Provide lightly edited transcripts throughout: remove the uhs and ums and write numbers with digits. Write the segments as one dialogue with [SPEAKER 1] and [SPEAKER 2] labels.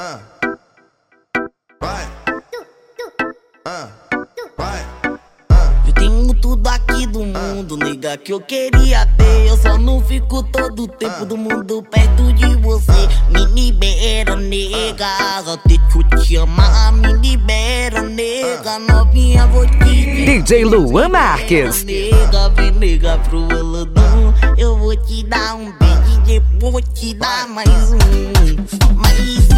[SPEAKER 1] Vai. Vai.
[SPEAKER 2] Eu tenho tudo aqui do mundo, nega, que eu queria ter. Eu só não fico todo tempo do mundo perto de você. Me libera, nega, deixa eu te amar. Me libera, nega, novinha, vou te dizer.
[SPEAKER 3] DJ Luan Marques.
[SPEAKER 2] Nega, vem, nega, pro Olodum. Eu vou te dar um beijo e depois vou te dar mais um. Mais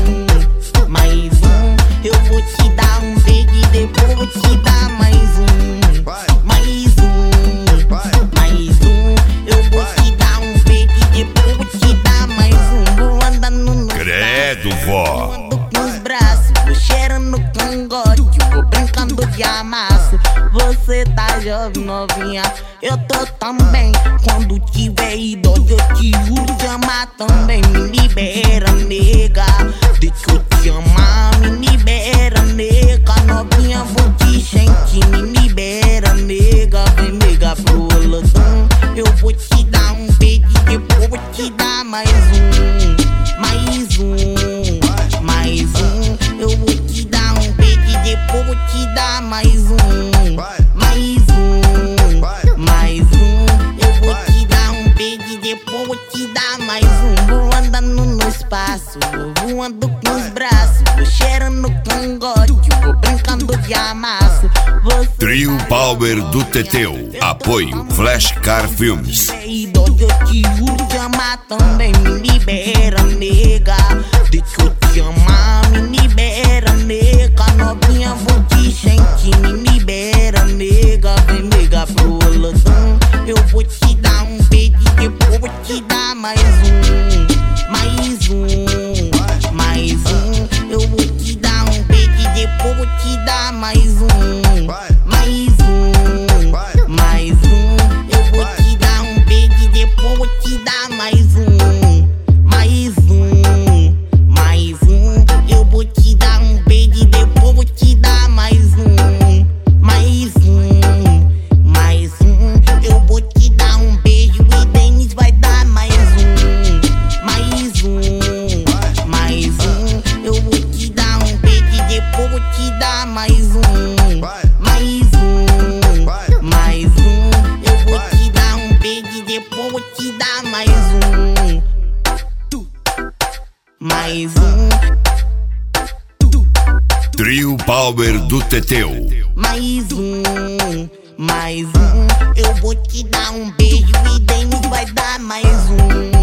[SPEAKER 2] um, mais um. Eu vou te dar um beijo e depois vou te dar mais um. Mais um, mais um. Eu vou te dar um beijo e depois vou te dar mais um. Vou andar no
[SPEAKER 4] Credo, vó.
[SPEAKER 2] ando com os braços, vou cheirando cangote, vou brincando de amasso. Você tá jovem, novinha, eu tô também. Quando tiver idoso eu te juro te amar também. Me libera, nega, deixa eu te amar. Me libera, nega, novinha, vou te sentir. Me libera, nega, vem, nega, pro Olodum. Eu vou te dar um beijo e depois vou te dar mais um. Mais um, mais um. Eu vou te dar um beijo e depois vou te dar mais um. Mais um, mais um. Eu vou te dar um beijo e depois vou te dar mais um. Vou andando no espaço, vou voando com os braços, vou cheirando cangote, vou brincando de amasso.
[SPEAKER 4] Trio Power do Teteu. Apoio Flashcar Filmes.
[SPEAKER 2] Eu te juro te amar também. Me libera, nega, deixa eu te amar. Me libera, nega, novinha, vou te sentir. Me libera, nega, vem, nega, pro Olodum. Eu vou te dar um beijo e depois vou te dar mais um. Mais um, mais um. Eu vou te dar um beijo e depois vou te dar mais um. Mais um, mais um. Eu vou te dar um beijo e depois vou te dar mais um. Mais um, mais um. Eu vou te dar um beijo e depois vou te dar mais um. Mais um, mais um. Eu vou te dar um beijo e Denis vai dar mais um. Mais um, mais um. Eu vou te dar um beijo e depois vou te dar mais um. Mais um, mais um. Eu vou te dar um beijo e depois vou te dar mais um. Mais um.
[SPEAKER 4] Trio Power do Teteu.
[SPEAKER 2] Mais um, mais um. Eu vou te dar um beijo e Denis vai dar mais um.